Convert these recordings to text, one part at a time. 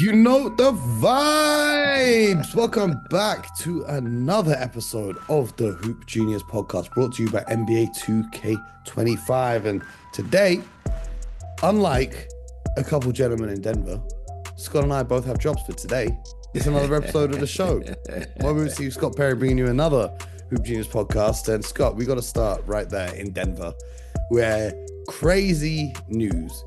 You know the vibes. Welcome back to another episode of the Hoop Genius podcast brought to you by NBA 2K25. And today, unlike a couple gentlemen in Denver, Scott and I both have jobs for today. It's another episode of the show. Welcome to Scott Perry bringing you another Hoop Genius podcast. And Scott, we got to start right there in Denver, where crazy news,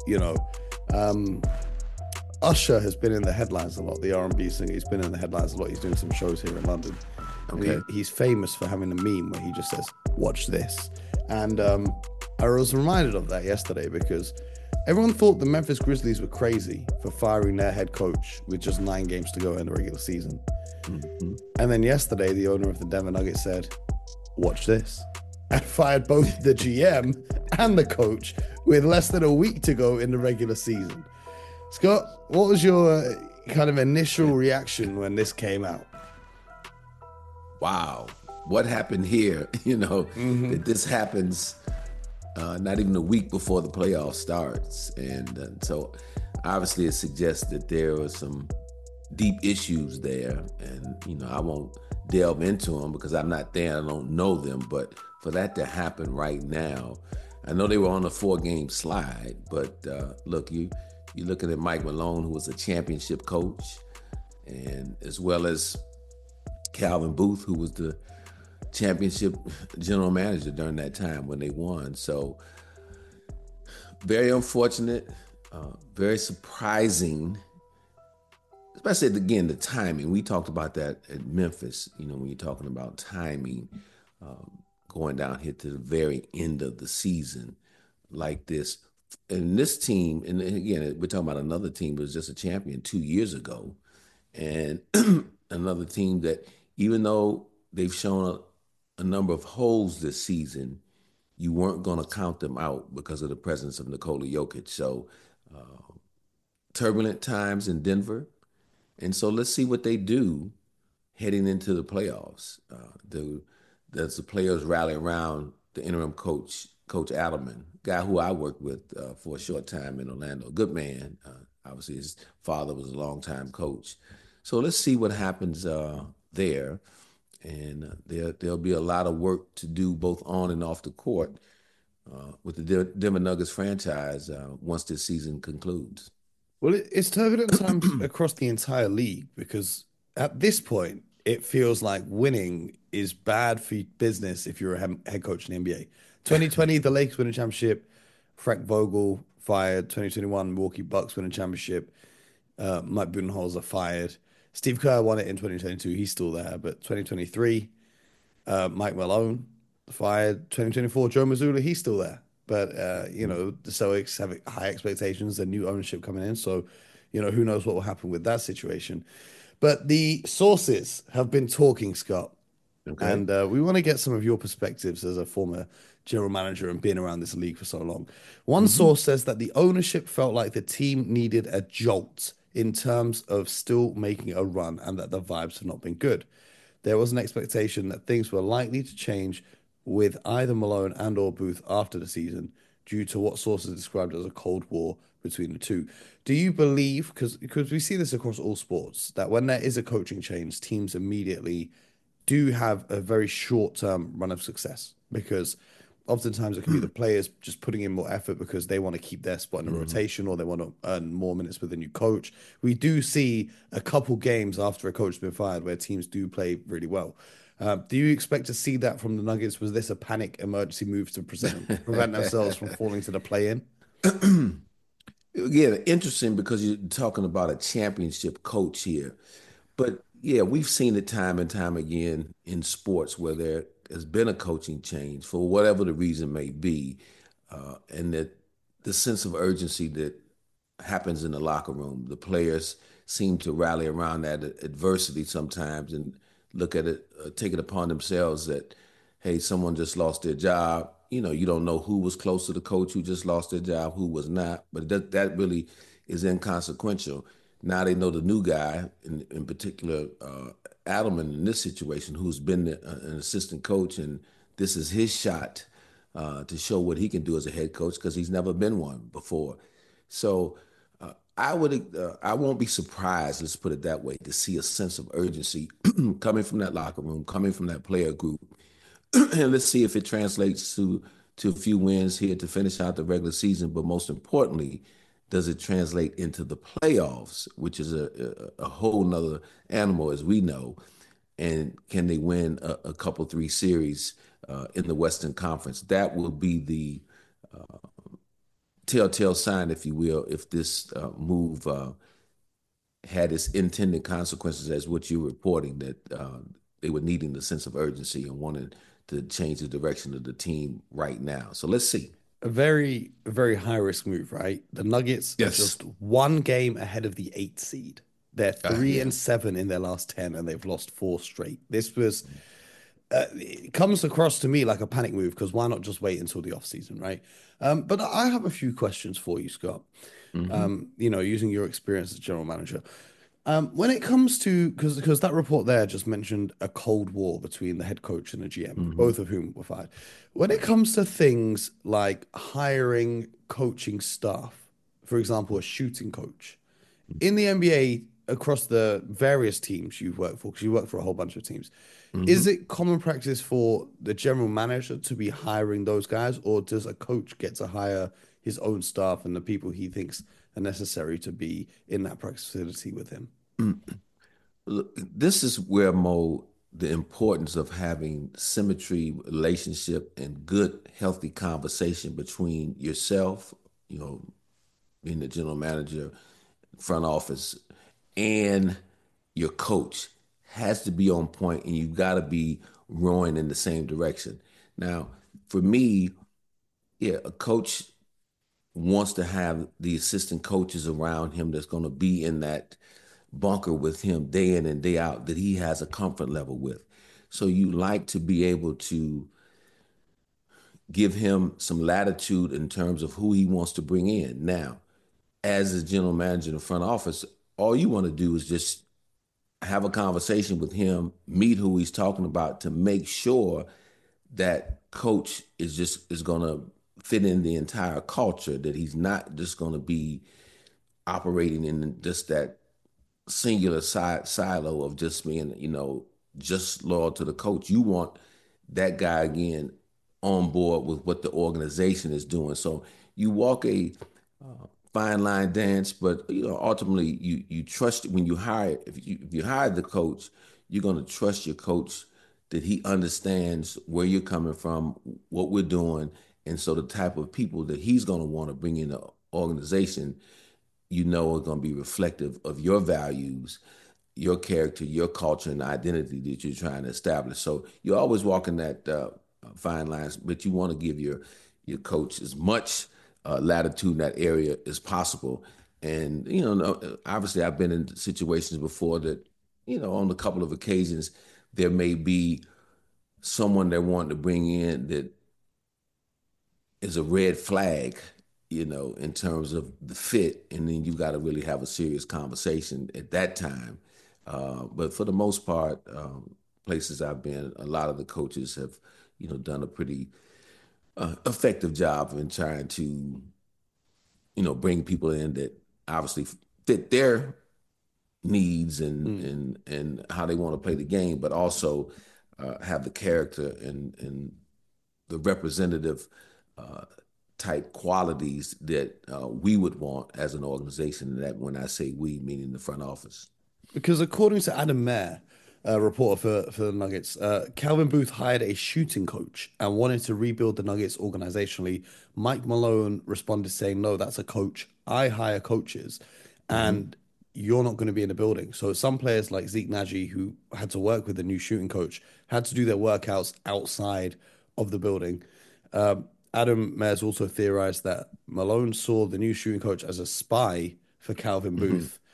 Usher has been in the headlines a lot. The R&B singer, he's been in the headlines a lot. He's doing some shows here in London. Okay. He's famous for having a meme where he just says, "Watch this." And I was reminded of that yesterday because everyone thought the Memphis Grizzlies were crazy for firing their head coach with just 9 games to go in the regular season. Mm-hmm. And then yesterday, the owner of the Denver Nuggets said, "Watch this," and fired both the GM and the coach with less than a week to go in the regular season. Scott, what was your kind of initial reaction when this came out? Wow, what happened here? That this happens not even a week before the playoff starts. And so obviously it suggests that there were some deep issues there. And, I won't delve into them because I'm not there. I don't know them. But for that to happen right now, I know they were on a 4-game slide. But look, you're looking at Mike Malone, who was a championship coach, and as well as Calvin Booth, who was the championship general manager during that time when they won. So very unfortunate, very surprising, especially, again, the timing. We talked about that at Memphis, when you're talking about timing, going down here to the very end of the season like this. And this team, and again, we're talking about another team that was just a champion 2 years ago, and another team that, even though they've shown a number of holes this season, you weren't going to count them out because of the presence of Nikola Jokic. So turbulent times in Denver, and so let's see what they do heading into the playoffs. Does the players rally around the interim coach, Coach Adelman, guy who I worked with for a short time in Orlando. Good man. Obviously, his father was a longtime coach. So let's see what happens there. And there'll be a lot of work to do both on and off the court with the Denver Nuggets franchise once this season concludes. Well, it's turbulent times across the entire league because at this point, it feels like winning is bad for business if you're a head coach in the NBA. 2020, the Lakers win a championship. Frank Vogel fired. 2021, Milwaukee Bucks win a championship. Mike Budenholzer fired. Steve Kerr won it in 2022. He's still there. But 2023, Mike Malone fired. 2024, Joe Mazzulla, he's still there. But, the Celtics have high expectations. There's new ownership coming in. So, who knows what will happen with that situation. But the sources have been talking, Scott. Okay. And we want to get some of your perspectives as a former general manager and being around this league for so long. One source says that the ownership felt like the team needed a jolt in terms of still making a run and that the vibes have not been good. There was an expectation that things were likely to change with either Malone and or Booth after the season due to what sources described as a Cold War between the two. Do you believe, because we see this across all sports, that when there is a coaching change, teams immediately do have a very short-term run of success? Because oftentimes it can be the players just putting in more effort because they want to keep their spot in the rotation or they want to earn more minutes with a new coach. We do see a couple games after a coach has been fired where teams do play really well. Do you expect to see that from the Nuggets? Was this a panic emergency move to prevent themselves from falling to the play-in? Yeah, interesting because you're talking about a championship coach here. But yeah, we've seen it time and time again in sports where there has been a coaching change for whatever the reason may be, and that the sense of urgency that happens in the locker room, the players seem to rally around that adversity sometimes and look at it, take it upon themselves that, hey, someone just lost their job. You don't know who was close to the coach who just lost their job, who was not, but that really is inconsequential. Now they know the new guy, in particular, Adelman in this situation, who's been an assistant coach, and this is his shot to show what he can do as a head coach because he's never been one before. So I won't be surprised, let's put it that way, to see a sense of urgency coming from that locker room, coming from that player group. And let's see if it translates to a few wins here to finish out the regular season. But most importantly, does it translate into the playoffs, which is a whole nother animal, as we know? And can they win a couple, three series in the Western Conference? That will be the telltale sign, if you will, if this move had its intended consequences as what you're reporting, that they were needing the sense of urgency and wanting to change the direction of the team right now. So let's see. A very, very high risk move, right? The Nuggets are Yes. just one game ahead of the eighth seed. They're three Yeah. and seven in their last 10, and they've lost four straight. This was, it comes across to me like a panic move because why not just wait until the offseason, right? But I have a few questions for you, Scott. Hmm. Using your experience as general manager. When it comes to because that report there just mentioned a cold war between the head coach and the GM, Hmm. both of whom were fired. When it comes to things like hiring coaching staff, for example, a shooting coach in the NBA across the various teams you've worked for, because you work for a whole bunch of teams, is Hmm. it common practice for the general manager to be hiring those guys, or does a coach get to hire his own staff and the people he thinks are necessary to be in that practice facility with him? Look, this is where the importance of having symmetry, relationship, and good, healthy conversation between yourself, you know, being the general manager, front office, and your coach has to be on point, and you've got to be rowing in the same direction. Now, for me, yeah, a coach wants to have the assistant coaches around him that's going to be in that bunker with him day in and day out that he has a comfort level with. So you like to be able to give him some latitude in terms of who he wants to bring in. Now, as a general manager in the front office, all you want to do is just have a conversation with him, meet who he's talking about to make sure that coach is going to fit in the entire culture, that he's not just going to be operating in just that singular silo of just being, just loyal to the coach. You want that guy again on board with what the organization is doing. So you walk a fine line dance, but ultimately you trust when you hire if you hire the coach, you're going to trust your coach that he understands where you're coming from, what we're doing, and so the type of people that he's going to want to bring in the organization, are going to be reflective of your values, your character, your culture, and identity that you're trying to establish. So you're always walking that fine lines, but you want to give your coach as much latitude in that area as possible. And obviously, I've been in situations before that, on a couple of occasions, there may be someone they want to bring in that is a red flag, in terms of the fit, and then you got to really have a serious conversation at that time. But for the most part, places I've been, a lot of the coaches have, done a pretty effective job in trying to, bring people in that obviously fit their needs and Mm. and how they want to play the game, but also have the character and the representative uh, type qualities that we would want as an organization. And that when I say we, meaning the front office. Because according to Adam Mayer, a reporter for the Nuggets, Calvin Booth hired a shooting coach and wanted to rebuild the Nuggets organizationally. Mike Malone responded saying, "No, that's a coach. I hire coaches, Hmm. and you're not going to be in the building." So some players like Zeke Nagy, who had to work with the new shooting coach, had to do their workouts outside of the building. Adam Mayer's also theorized that Malone saw the new shooting coach as a spy for Calvin Hmm. Booth,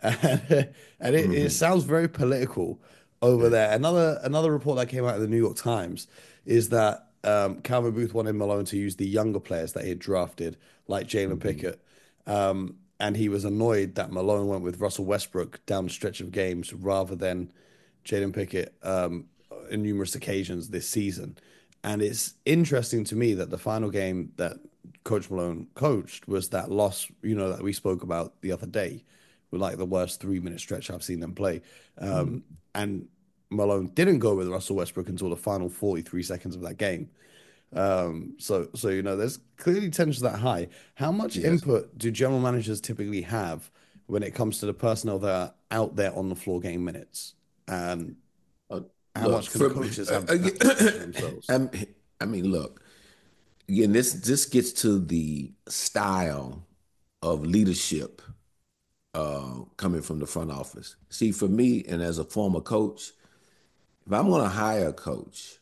and it Hmm. sounds very political over there. Another report that came out of the New York Times is that Calvin Booth wanted Malone to use the younger players that he had drafted, like Jalen Hmm. Pickett. And he was annoyed that Malone went with Russell Westbrook down the stretch of games rather than Jalen Pickett in numerous occasions this season. And it's interesting to me that the final game that Coach Malone coached was that loss, that we spoke about the other day, with like the worst 3 minute stretch I've seen them play. Mhm. And Malone didn't go with Russell Westbrook until the final 43 seconds of that game. So there's clearly tensions that high. How much Yes. input do general managers typically have when it comes to the personnel that are out there on the floor getting minutes? And how Look, much can the for coaches have again, that discretion themselves? I mean, look again. This gets to the style of leadership coming from the front office. See, for me, and as a former coach, if I'm going to hire a coach,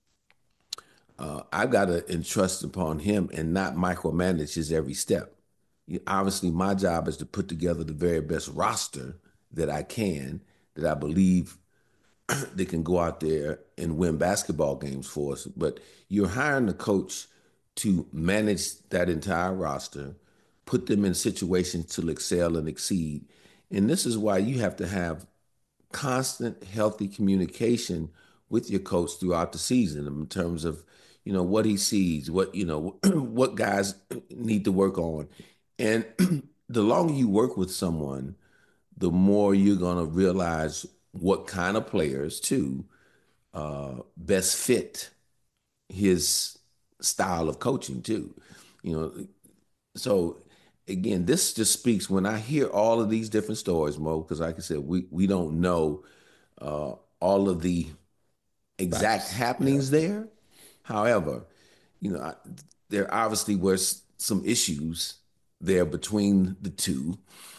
I've got to entrust upon him and not micromanage his every step. Obviously, my job is to put together the very best roster that I can, that I believe they can go out there and win basketball games for us. But you're hiring the coach to manage that entire roster, put them in situations to excel and exceed. And this is why you have to have constant, healthy communication with your coach throughout the season in terms of, what he sees, what guys need to work on. And the longer you work with someone, the more you're going to realize what kind of players, too, best fit his style of coaching, too. You know, so again, this just speaks when I hear all of these different stories, Mo, because like I said, we don't know all of the exact Facts. Yeah. happenings there. However, you know, I, there obviously were some issues there between the two.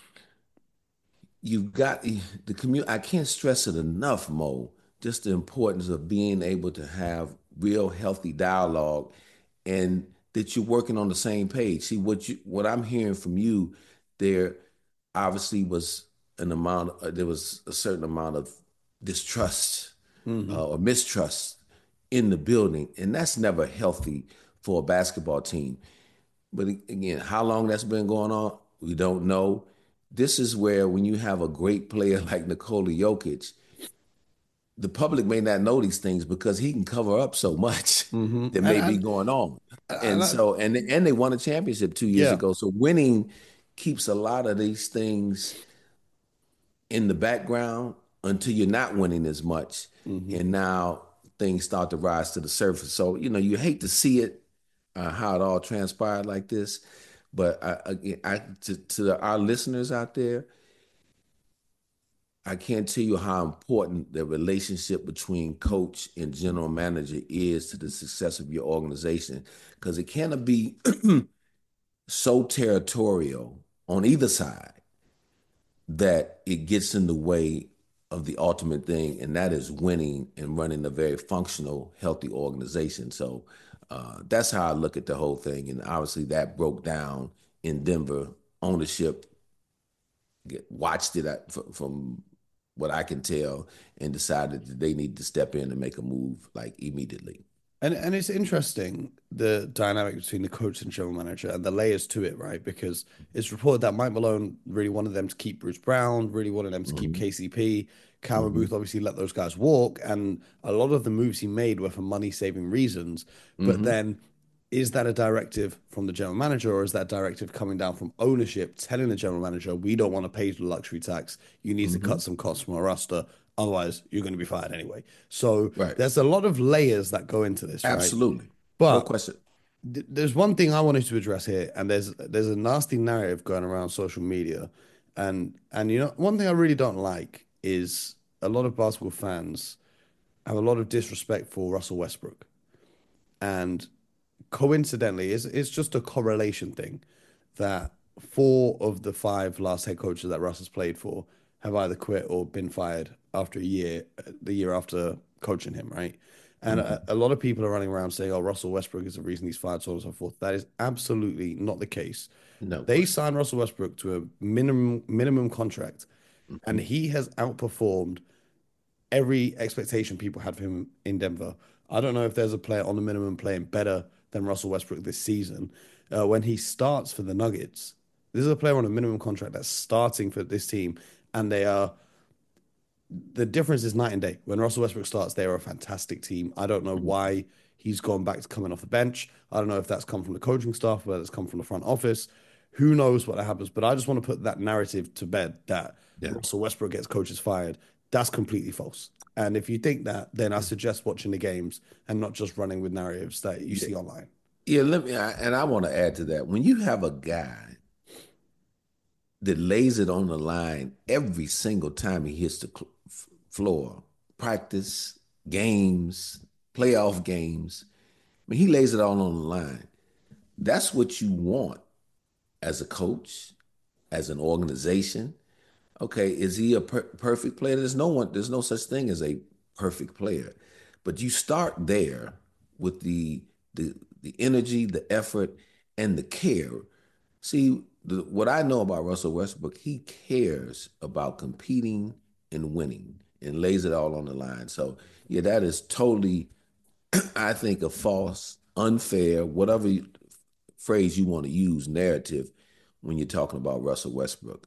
You've got the community. I can't stress it enough, Mo. Just the importance of being able to have real healthy dialogue, and that you're working on the same page. See what I'm hearing from you. There obviously was there was a certain amount of distrust Hmm. or mistrust in the building, and that's never healthy for a basketball team. But again, how long that's been going on, we don't know. This is where when you have a great player like Nikola Jokic, the public may not know these things because he can cover up so much Hmm. that And may be and going on. and And that, so and they won a championship 2 years yeah. ago. So winning keeps a lot of these things in the background until you're not winning as much. Hmm. And now things start to rise to the surface. So, you hate to see it, how it all transpired like this. But to our listeners out there, I can't tell you how important the relationship between coach and general manager is to the success of your organization. Because it cannot be so territorial on either side that it gets in the way of the ultimate thing, and that is winning and running a very functional, healthy organization. So that's how I look at the whole thing. And obviously, that broke down in Denver. Ownership watched it from what I can tell and decided that they need to step in and make a move like immediately. And it's interesting the dynamic between the coach and general manager and the layers to it, right? Because it's reported that Mike Malone really wanted them to keep Bruce Brown, really wanted them to keep Hmm. KCP. Cameron Hmm. Booth obviously let those guys walk, and a lot of the moves he made were for money-saving reasons. But Hmm. then, is that a directive from the general manager, or is that directive coming down from ownership telling the general manager, we don't want to pay the luxury tax. You need to cut Hmm. some costs from our roster. Otherwise, you're going to be fired anyway. So Right. there's a lot of layers that go into this, right? Absolutely. No But question. there's one thing I wanted to address here, and there's a nasty narrative going around social media, and one thing I really don't like is a lot of basketball fans have a lot of disrespect for Russell Westbrook, and coincidentally, it's just a correlation thing that four of the five last head coaches that Russ has played for have either quit or been fired after a year, the year after coaching him, right? And Hmm. a lot of people are running around saying, "Oh, Russell Westbrook is the reason he's fired," so on and so forth. That is absolutely not the case. No They question. signed Russell Westbrook to a minimum contract, and Hmm. he has outperformed every expectation people had for him in Denver. I don't know if there's a player on the minimum playing better than Russell Westbrook this season. When he starts for the Nuggets, this is a player on a minimum contract that's starting for this team, and they are the difference is night and day. When Russell Westbrook starts, they are a fantastic team. I don't know why he's gone back to coming off the bench. I don't know if that's come from the coaching staff, whether it's come from the front office. Who knows what happens? But I just want to put that narrative to bed that Yeah. Russell Westbrook gets coaches fired. That's completely false. And if you think that, then I suggest watching the games and not just running with narratives that you see online. Yeah, and I want to add to that. When you have a guy that lays it on the line every single time he hits the floor, practice, games, playoff games, I mean, he lays it all on the line. That's what you want as a coach, as an organization. Okay, is he a perfect player? There's no such thing as a perfect player. But you start there with the energy, the effort, and the care. See, what I know about Russell Westbrook, he cares about competing and winning and lays it all on the line. So, yeah, that is totally, I think, a false, unfair, whatever phrase you want to use, narrative when you're talking about Russell Westbrook.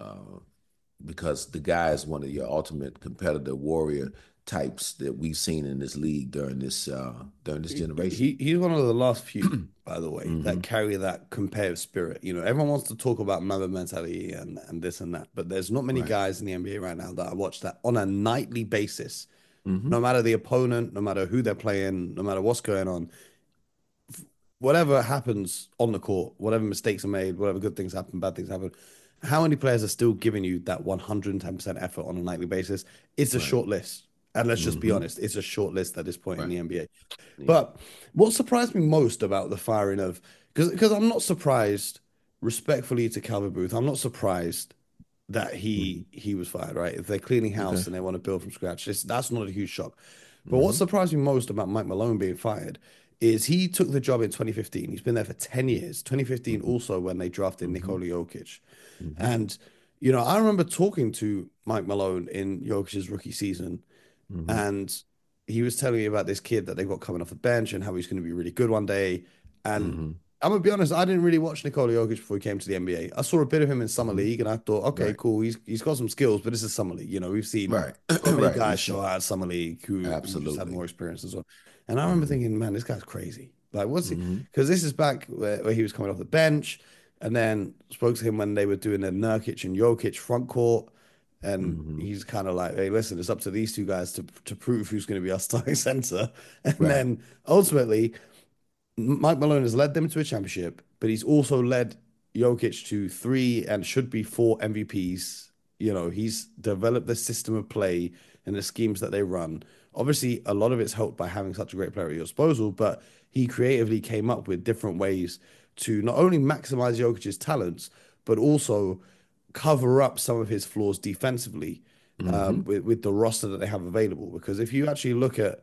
Because the guy is one of your ultimate competitor warrior types that we've seen in this league during this generation. He's one of the last few, by the way, that carry that competitive spirit. You know, everyone wants to talk about Mamba mentality and this and that, but there's not many guys in the NBA right now that I watch that on a nightly basis, no matter the opponent, no matter who they're playing, no matter what's going on, whatever happens on the court, whatever mistakes are made, whatever good things happen, bad things happen. How many players are still giving you that 110% effort on a nightly basis? It's a short list. And let's just be honest, it's a short list at this point in the NBA. But what surprised me most about the firing of, because I'm not surprised, respectfully to Calvin Booth, I'm not surprised that he was fired, right? If they're cleaning house and they want to build from scratch, that's not a huge shock. But what surprised me most about Mike Malone being fired is he took the job in 2015. He's been there for 10 years. 2015 also when they drafted Nikola Jokic. And, you know, I remember talking to Mike Malone in Jokic's rookie season, and he was telling me about this kid that they got coming off the bench and how he's going to be really good one day. And I'm gonna be honest, I didn't really watch Nikola Jokic before he came to the NBA. I saw a bit of him in summer league, and I thought, okay, cool, he's got some skills, but this is summer league. You know, we've seen so many guys show out at summer league who just had more experience as well. And I remember thinking, man, this guy's crazy. Like, what's he? Because this is back where he was coming off the bench, and then spoke to him when they were doing the Nurkic and Jokic front court. And he's kind of like, hey, listen, it's up to these two guys to prove who's going to be our starting center. And then ultimately, Mike Malone has led them to a championship, but he's also led Jokic to 3 and should be 4 MVPs. You know, he's developed the system of play and the schemes that they run. Obviously, a lot of it's helped by having such a great player at your disposal, but he creatively came up with different ways to not only maximize Jokic's talents, but also cover up some of his flaws defensively with the roster that they have available. Because if you actually look at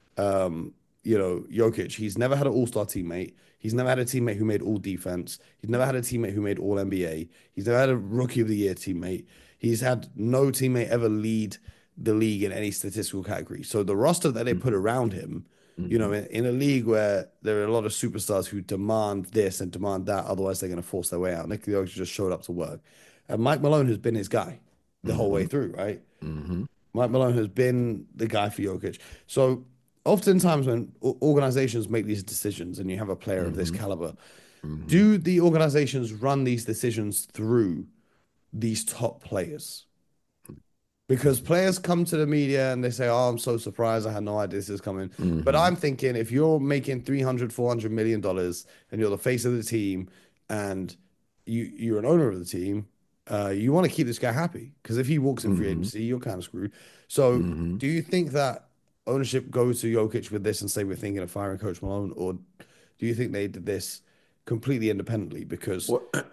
you know, Jokic, he's never had an all-star teammate. He's never had a teammate who made all defense. He's never had a teammate who made all NBA. He's never had a rookie of the year teammate. He's had no teammate ever lead the league in any statistical category. So the roster that they put around him, you know, in a league where there are a lot of superstars who demand this and demand that, otherwise they're going to force their way out. Nikola Jokic just showed up to work. And Mike Malone has been his guy the whole way through, right? Mike Malone has been the guy for Jokic. So oftentimes when organizations make these decisions and you have a player of this caliber, do the organizations run these decisions through these top players? Because players come to the media and they say, oh, I'm so surprised. I had no idea this is coming. But I'm thinking if you're making $300-400 million and you're the face of the team and you're an owner of the team, you want to keep this guy happy. Because if he walks in free agency, you're kind of screwed. So do you think that ownership goes to Jokic with this and say we're thinking of firing Coach Malone, or do you think they did this completely independently? Because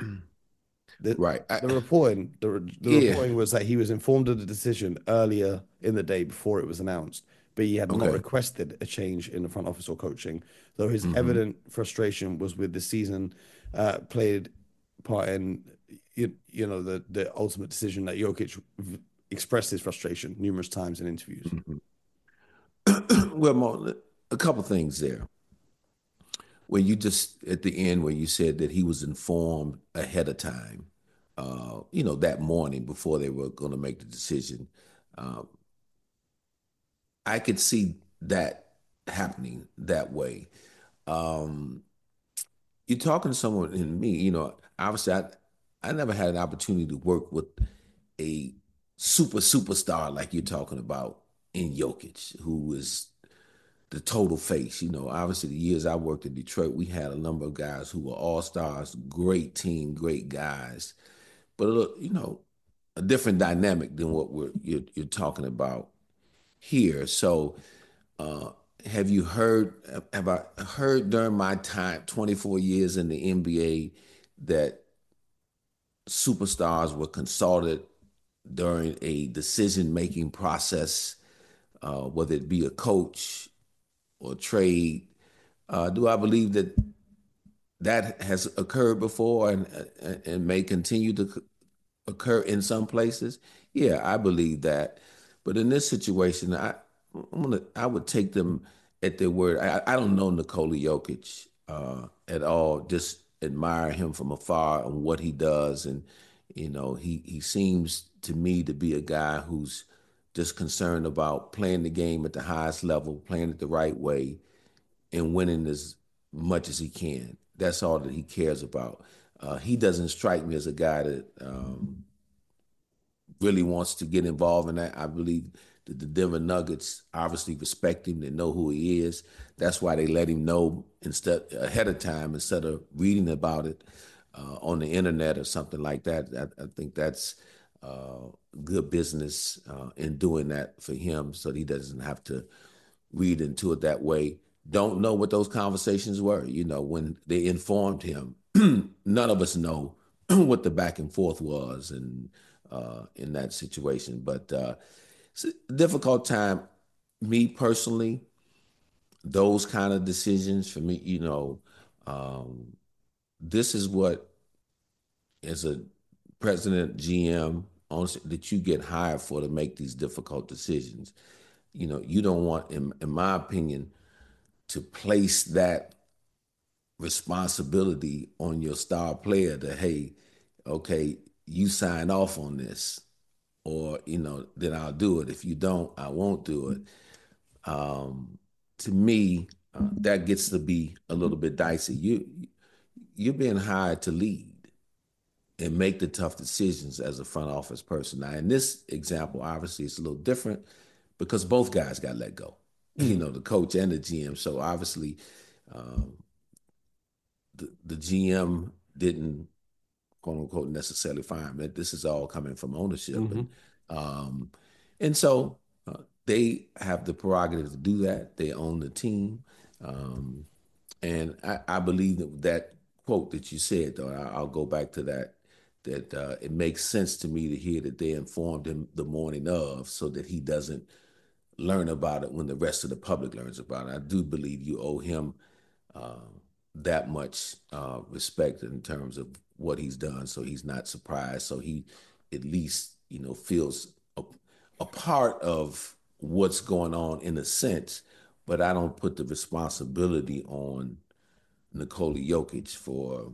the reporting was that he was informed of the decision earlier in the day before it was announced, but he had not requested a change in the front office or coaching, though his evident frustration was with the season played part in you know the ultimate decision that Jokic expressed his frustration numerous times in interviews. Well, Mo, a couple things there. When you just at the end where you said that he was informed ahead of time, you know, that morning before they were going to make the decision. I could see that happening that way. Um, you're talking to someone in me, obviously I never had an opportunity to work with a superstar like you're talking about in Jokic, who is the total face. Obviously the years I worked in Detroit, we had a number of guys who were all stars, great team, great guys, but a different dynamic than what you're talking about here. So, uh, have I heard during my time, 24 years in the NBA, that superstars were consulted during a decision-making process, whether it be a coach or trade? Do I believe that that has occurred before and may continue to occur in some places? Yeah, I believe that. But in this situation, I would take them at their word. I don't know Nikola Jokic at all. Just admire him from afar and what he does, and he seems to me to be a guy who's just concerned about playing the game at the highest level, playing it the right way, and winning as much as he can. That's all that he cares about. He doesn't strike me as a guy that really wants to get involved in that. I believe that the Denver Nuggets obviously respect him. They know who he is. That's why they let him know instead ahead of time instead of reading about it on the internet or something like that. I think that's good business in doing that for him, so that he doesn't have to read into it that way. Don't know what those conversations were. When they informed him, none of us know what the back and forth was, and in that situation. But it's a difficult time. Me personally, those kind of decisions for me, um, this is what, as a president, GM, that you get hired for, to make these difficult decisions. You don't want, in my opinion, to place that responsibility on your star player to, hey, okay, you sign off on this, or then I'll do it. If you don't, I won't do it. To me, that gets to be a little bit dicey. You're being hired to lead and make the tough decisions as a front office person. Now, in this example, obviously it's a little different because both guys got let go. Mm. The coach and the GM. So obviously, um, the GM didn't, quote unquote, necessarily fire him. This is all coming from ownership, Hmm. um, and so they have the prerogative to do that. They own the team, um, and I believe that quote that you said, though. I'll go back to that. That it makes sense to me to hear that they informed him the morning of, so that he doesn't learn about it when the rest of the public learns about it. I do believe you owe him uh, that much respect in terms of what he's done, so he's not surprised. So he at least feels a part of what's going on in a sense. But I don't put the responsibility on Nikola Jokic for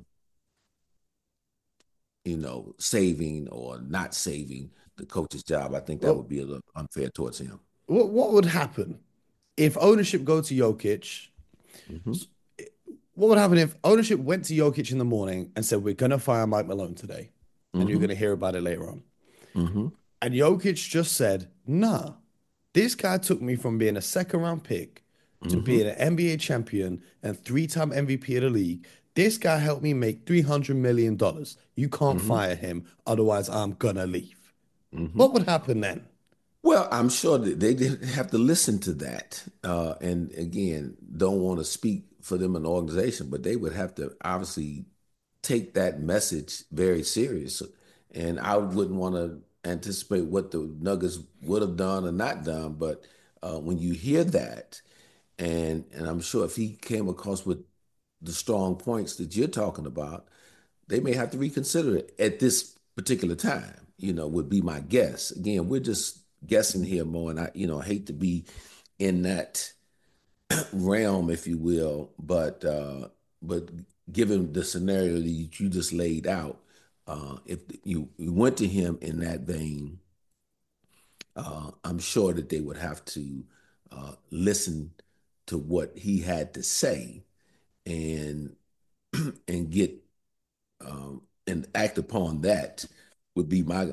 saving or not saving the coach's job. I think that Well, would be a little unfair towards him. what would happen if ownership go to Jokic? Hmm. What would happen if ownership went to Jokic in the morning and said, "We're gonna fire Mike Malone today, and you're Hmm. gonna hear about it later on"? Hmm. And Jokic just said, "Nah, this guy took me from being a second round pick to Hmm. being an NBA champion and three-time MVP of the league. This guy helped me make $300 million. You can't Hmm. fire him, otherwise I'm gonna leave." Hmm. What would happen then? Well, I'm sure that they did have to listen to that. And again, don't want to speak for them in the organization, but they would have to obviously take that message very serious. And I wouldn't want to anticipate what the Nuggets would have done or not done. But when you hear that, and I'm sure if he came across with the strong points that you're talking about, they may have to reconsider it at this particular time, would be my guess. Again, we're just guessing here more, and I hate to be in that realm, if you will, but given the scenario that you just laid out, if you went to him in that vein, I'm sure that they would have to listen to what he had to say and and get and act upon that would be my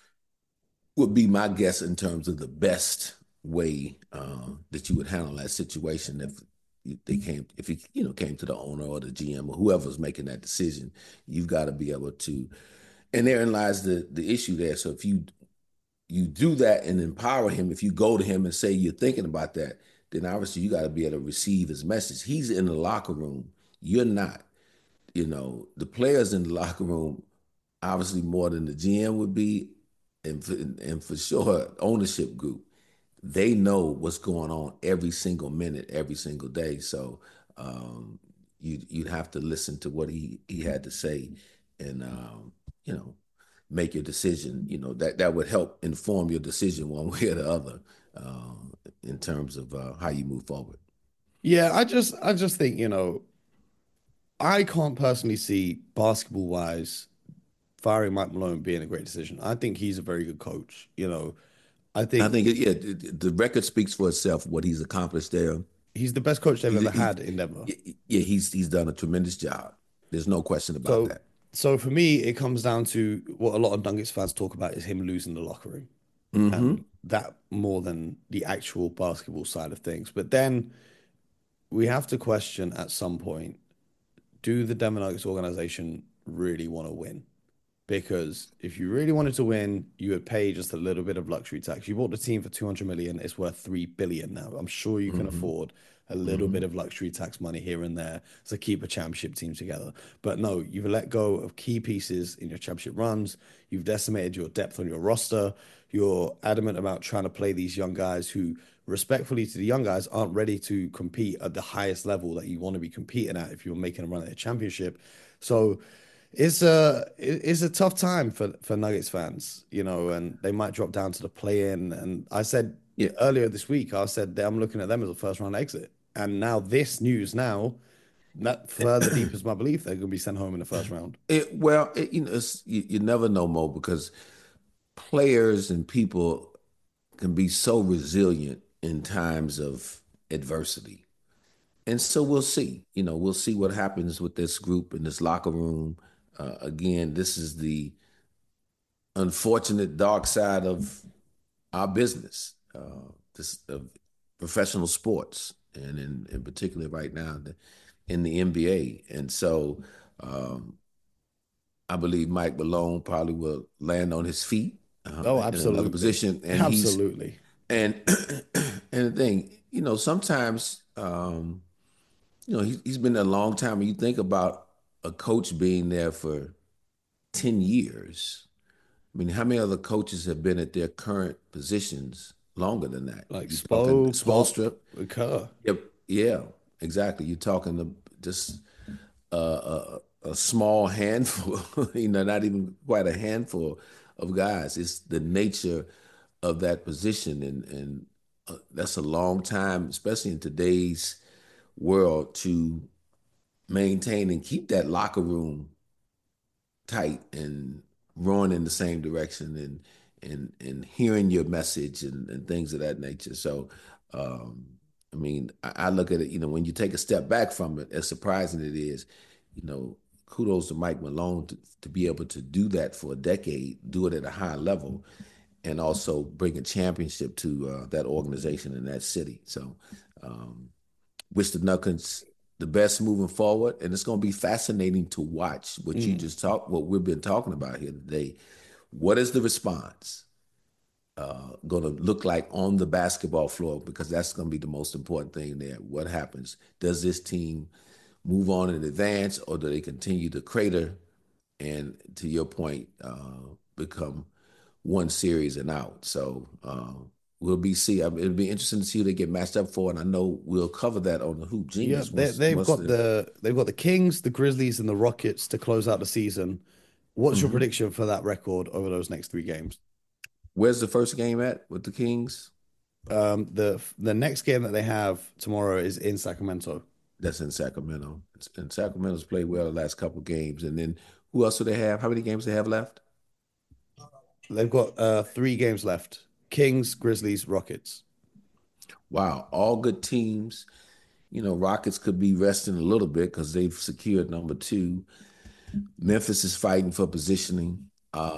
guess in terms of the best way that you would handle that situation if he came to the owner or the GM or whoever's making that decision. You've got to be able to, and therein lies the issue there. So if you do that and empower him, if you go to him and say you're thinking about that, then obviously you got to be able to receive his message. He's in the locker room. You're not. The players in the locker room, obviously more than the GM would be, and for sure ownership group, they know what's going on every single minute, every single day. So you'd have to listen to what he had to say, and you know make your decision. That would help inform your decision one way or the other in terms of how you move forward. Yeah, I just think, I can't personally see basketball wise firing Mike Malone being a great decision. I think he's a very good coach. I I think think, yeah, the record speaks for itself, what he's accomplished there. he's the best coach they've He's, ever he's, had in Denver. yeah, he's done a tremendous job. There's no question about So, that. so for me, it comes down to what a lot of Nuggets fans talk about is him losing the locker room, Hmm. and that more than the actual basketball side of things. But then we have to question at some point, do the Denver Nuggets organization really want to win? Because if you really wanted to win, you would pay just a little bit of luxury tax. You bought the team for 200 million, it's worth 3 billion now. I'm sure you can Hmm. afford a little bit Hmm. of luxury tax money here and there to keep a championship team together. But no, you've let go of key pieces in your championship runs. You've decimated your depth on your roster. You're adamant about trying to play these young guys who, respectfully to the young guys, aren't ready to compete at the highest level that you want to be competing at if you're making a run at a championship. So it's a tough time for Nuggets fans, and they might drop down to the play-in. And I said Yeah. earlier this week, I said that I'm looking at them as a first round exit. And now this news now that further deepens my belief they're going to be sent home in the first round. Well, you never know, Mo, because players and people can be so resilient in times of adversity. And so we'll see. We'll see what happens with this group in this locker room. Again, this is the unfortunate dark side of our business, this of professional sports, and in particular right now in the NBA. And so I believe Mike Malone probably will land on his feet Oh, in another absolutely. position, and Absolutely. and and the thing, sometimes he's been there a long time. And you think about a coach being there for 10 years. I mean, how many other coaches have been at their current positions longer than that? Like You talking Spo, Pop, Spoelstra? Kerr. Yep. Yeah, exactly. You're talking just a small handful, not even quite a handful of guys. It's the nature of that position, and that's a long time, especially in today's world, to maintain and keep that locker room tight and rowing in the same direction, and hearing your message, and things of that nature. So I mean, I look at it, when you take a step back from it, as surprising it is, you know, kudos to Mike Malone to be able to do that for a decade, do it at a high level, and also bring a championship to that organization in that city. So um, wish the Nuggets the best moving forward, and it's going to be fascinating to watch Mm. what we've been talking about here today. What is the response going to look like on the basketball floor? Because that's going to be the most important thing there. What happens? Does this team move on in advance, or do they continue to crater and, to your point, become one series and out? So we'll be see. I mean, it'll be interesting to see who they get matched up for, and I know we'll cover that on the Hoop Yeah, Genius they've once got the the Kings, the Grizzlies, and the Rockets to close out the season. What's your Mhm. prediction for that record over those next three games? Where's the first game at with the Kings? The next game that they have tomorrow is in Sacramento. That's in Sacramento. And Sacramento's played well the last couple games. And then who else do they have? How many games they have left? They've got 3 games left: Kings, Grizzlies, Rockets. Wow, all good teams. Rockets could be resting a little bit because they've secured number two. Memphis is fighting for positioning.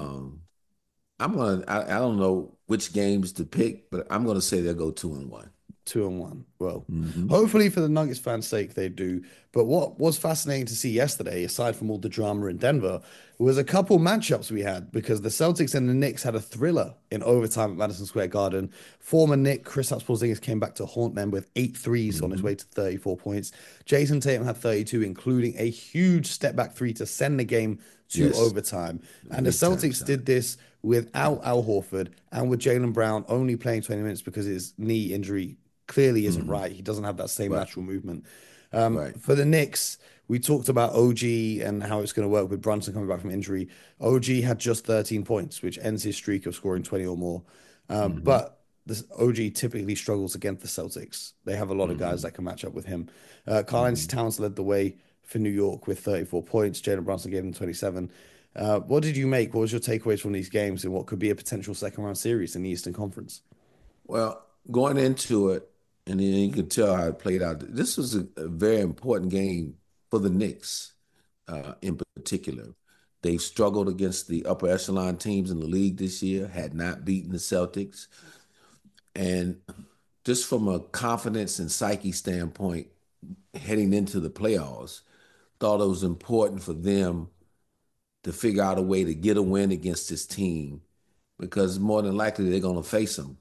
I don't know which games to pick, but I'm gonna say they'll go 2-1. 2-1. Well, Hmm. hopefully for the Nuggets fans' sake, they do. But what was fascinating to see yesterday, aside from all the drama in Denver, was a couple matchups we had because the Celtics and the Knicks had a thriller in overtime at Madison Square Garden. Former Knick Kristaps Porzingis came back to haunt them with 8 threes on his Hmm. way to 34 points. Jason Tatum had 32, including a huge step back three to send the game to Yes, overtime. And the big time Celtics shot. did this without Al Horford and with Jaylen Brown only playing 20 minutes because his knee injury clearly isn't Hmm. right. He doesn't have that same Right, natural movement. right. For the Knicks, we talked about OG and how it's going to work with Brunson coming back from injury. OG had just 13 points, which ends his streak of scoring 20 or more. Hmm. But this OG typically struggles against the Celtics. They have a lot of guys Hmm. that can match up with him. Karl-Anthony Hmm. Towns led the way for New York with 34 points. Jalen Brunson gave him 27. What did you make? What was your takeaways from these games and what could be a potential second round series in the Eastern Conference? Well, going into it, and then you can tell how it played out. This was a very important game for the Knicks, in particular. They've struggled against the upper echelon teams in the league this year, had not beaten the Celtics. And just from a confidence and psyche standpoint, heading into the playoffs, thought it was important for them to figure out a way to get a win against this team because more than likely they're going to face them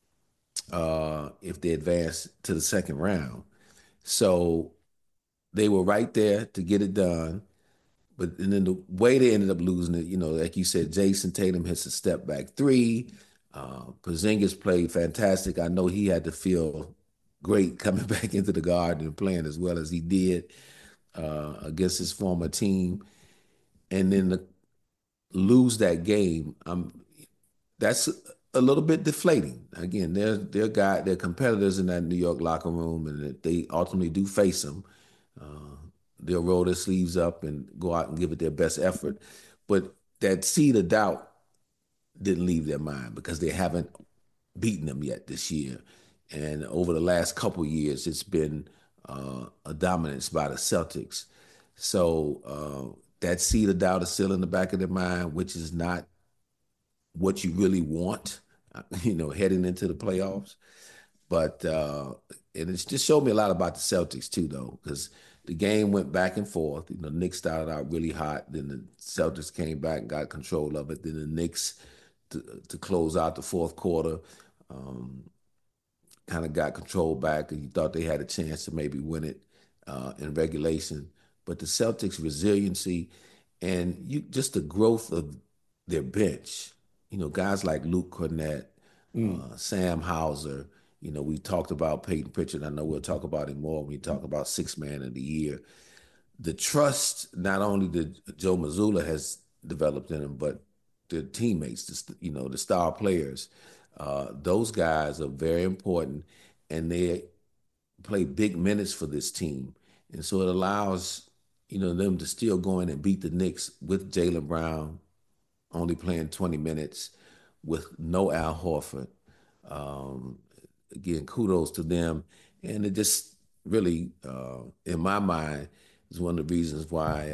if they advance to the second round. So they were right there to get it done. But and then the way they ended up losing it, like you said, Jason Tatum hits a step back three. Porzingis played fantastic. I know he had to feel great coming back into the Garden and playing as well as he did against his former team. And then to lose that game, that's a little bit deflating. Again, they're competitors in that New York locker room, and if they ultimately do face them, uh, they'll roll their sleeves up and go out and give it their best effort. But that seed of doubt didn't leave their mind because they haven't beaten them yet this year. And over the last couple years, it's been a dominance by the Celtics. So that seed of doubt is still in the back of their mind, which is not what you really want, heading into the playoffs. But and it's just showed me a lot about the Celtics too, though, because the game went back and forth. Knicks started out really hot, then the Celtics came back and got control of it. Then the Knicks, to close out the fourth quarter, um, kind of got control back, and you thought they had a chance to maybe win it in regulation. But the Celtics' resiliency and just the growth of their bench, guys like Luke Cornett, Mm. Sam Hauser. We talked about Peyton Pritchard. I know we'll talk about him more when we talk about six man of the year. The trust not only that Joe Mazzulla has developed in him, but the teammates, the star players. Those guys are very important, and they play big minutes for this team, and so it allows them to still go in and beat the Knicks with Jaylen Brown only playing 20 minutes, with no Al Horford. Um, Again, kudos to them, and it just really, in my mind, is one of the reasons why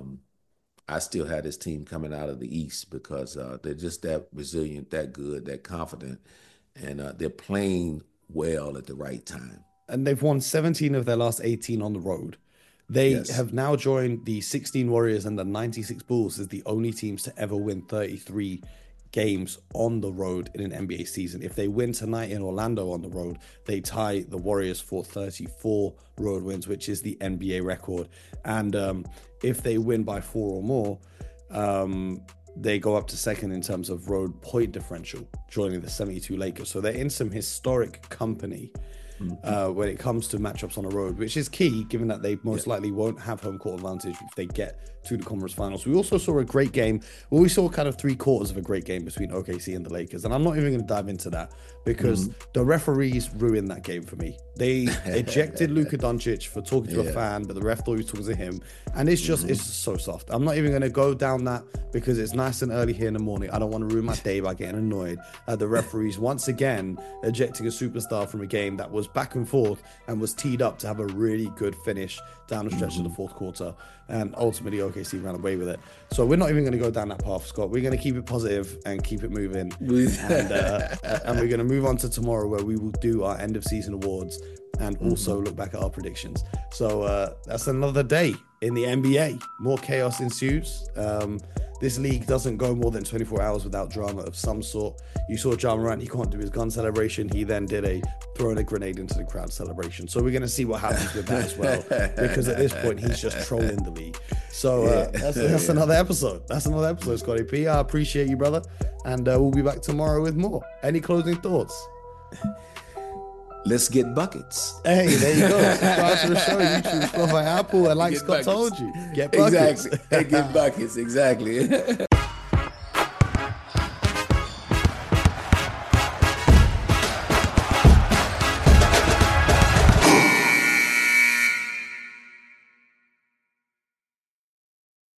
I still have this team coming out of the East because they're just that resilient, that good, that confident, and they're playing well at the right time. And they've won 17 of their last 18 on the road. They Yes. have now joined the 16 Warriors and the 96 Bulls as the only teams to ever win 33 games on the road in an NBA season. If they win tonight in Orlando on the road, they tie the Warriors for 34 road wins, which is the NBA record. And if they win by four or more, they go up to second in terms of road point differential, joining the 72 Lakers. So they're in some historic company. when it comes to matchups on the road, which is key given that they most likely won't have home court advantage if they get to the conference finals. We also saw a great game. Well, we saw kind of 3/4 of a great game between OKC and the Lakers. And I'm not even going to dive into that because the referees ruined that game for me. They ejected Luka Doncic for talking to a fan, but the ref thought he was talking to him. And it's just so soft. I'm not even going to go down that because it's nice and early here in the morning. I don't want to ruin my day by getting annoyed at the referees once again ejecting a superstar from a game that was back and forth and was teed up to have a really good finish down the stretch of the fourth quarter. And ultimately, OKC ran away with it. So we're not even going to go down that path, Scott. We're going to keep it positive and keep it moving. And we're going to move on to tomorrow where we will do our end of season awards and also look back at our predictions. So that's another day in the NBA. More chaos ensues. This league doesn't go more than 24 hours without drama of some sort. You saw Ja Morant, he can't do his gun celebration. He then did a throwing a grenade into the crowd celebration. So we're going to see what happens with that as well. Because at this point, he's just trolling the league. So that's another episode. That's another episode, Scotty P. I appreciate you, brother. And we'll be back tomorrow with more. Any closing thoughts? Let's get buckets. Hey, there you go. Subscribe to the show. YouTube, Spotify, Apple, and like Scott told you, get buckets. Exactly. Get buckets. Exactly.